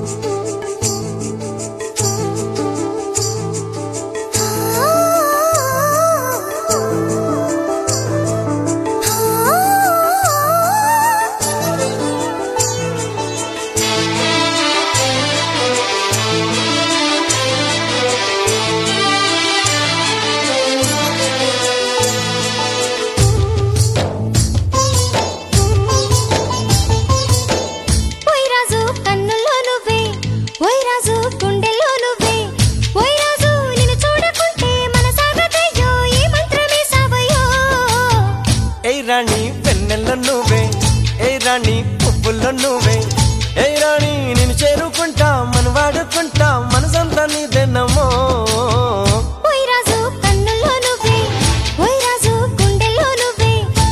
రాణి వెన్నెల్లో నువ్వే ఏ రాణి పువ్వుల్లో నువ్వే ఏ రాణి నేను చేరుకుంటా మన వాడుకుంటా మనసంతా నీదేనమ్మో ఓయ్ రాజు కన్నుల్లో నువ్వే ఓయ్ రాజు గుండెల్లో నువ్వే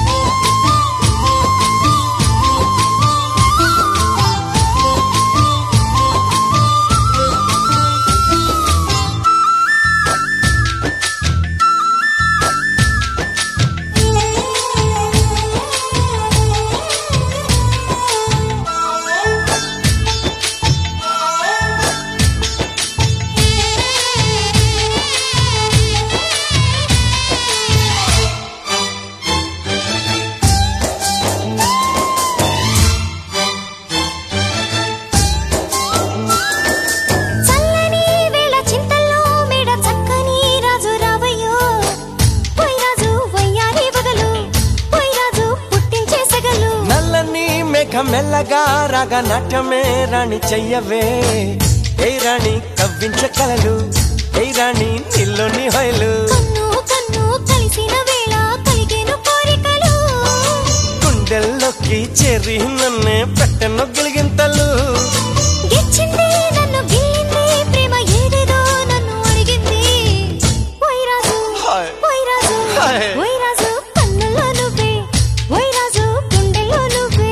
మెల్లగా రాగా నాట్యమే రాణి చెయ్యవే ఏ రాణి కవ్వించ కలలు ఏ రాణి నిల్లోని హొయలు కన్ను కన్ను కలిసిన వేళ కలిగేను కోరికలు గుండెల్లోకి చేరి నన్నే పెట్టెను గిలిగింతలు గిచ్చింది నన్ను గిల్లింది ప్రేమ ఏదేదో నన్ను అడిగింది ఓయ్ రాజు ఓయ్ రాజు ఓయ్ రాజు కన్నుల్లో నువ్వే ఓయ్ రాజు గుండెల్లో నువ్వే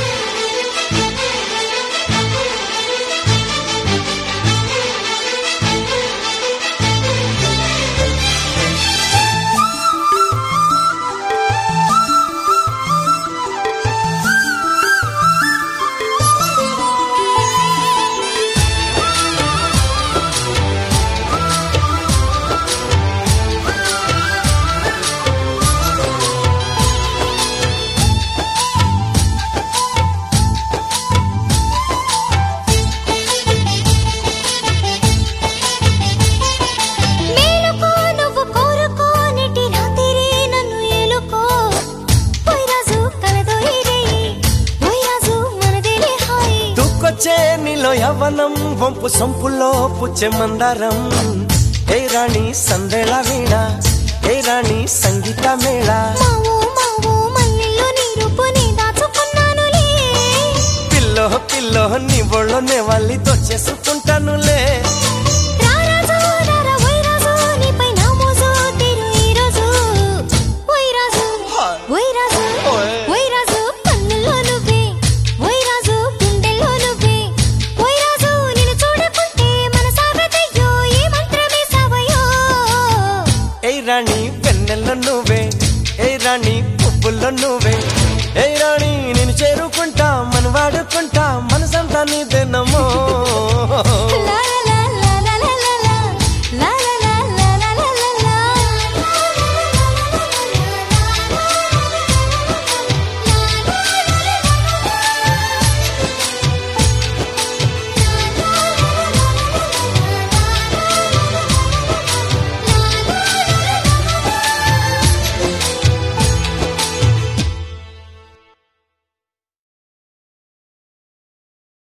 నీలో యవ్వనం వంపు సొంపులో పుచ్చే మందారం ఏ రాణి సందేళ వీణ ఏ రాణి సంగీత మేళ మావో మావో మల్లెల్లో నీ రూపుని దాచుకున్నానులే పిల్లో పిల్లో నీ ఒళ్ళోనే వాళ్ళి దోచేసుకుంటానులే రారాజు రారా ఓయ్ రాజు నీపై నా మోజు తీరు ఈ రోజు ఓయ్ రాజు ఓయ్ రాజు ఓయ్ రాజు కన్నుల్లో నువ్వే ఓయ్ రాజు గుండెల్లో నువ్వే ఓయ్ రాజు నిన్ను చూడకుంటే మనసాగదయ్యో ఏ మంత్రమే సావయో ఏ రాణి వెన్నెల్లో నువ్వే ఏ రాణి పువ్వుల్లో నువ్వే ఏ రాణి నేను చేరుకుంటా మన వాడుకుంటా మనసంతా నీదేనమ్మో